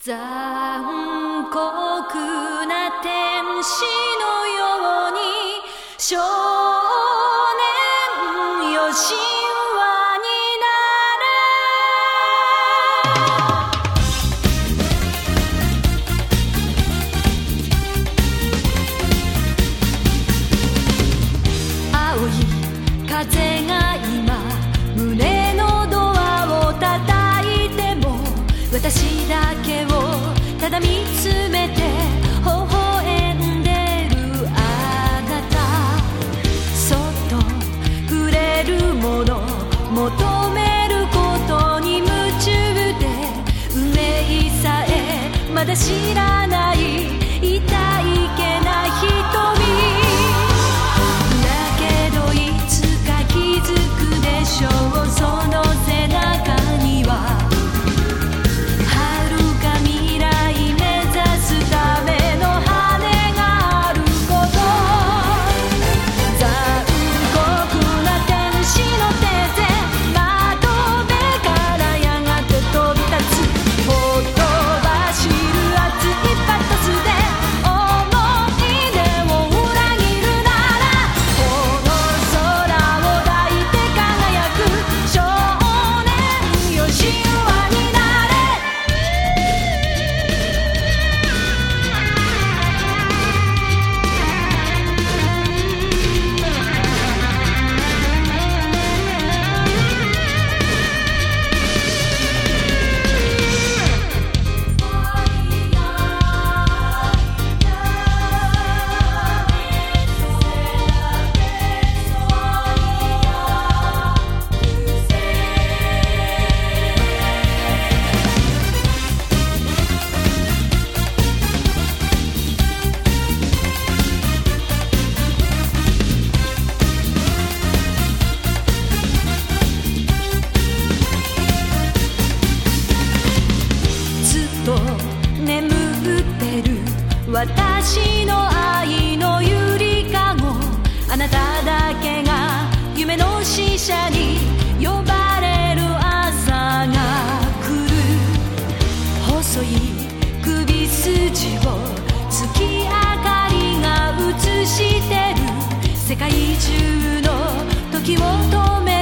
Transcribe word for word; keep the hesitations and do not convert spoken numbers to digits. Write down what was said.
残酷な天使のように少年よ神話になれ青い風が今胸のドアを叩いても私だけをただ見つめて微笑んでるあなたそっと触れるもの求めることに夢中で運命さえまだ知らない痛いけな瞳だけどいつか気づくでしょうその背中には眠ってる私の愛のゆりかごあなただけが夢の使者に呼ばれる朝が来る細い首筋を月明かりが映してる世界中の時を止め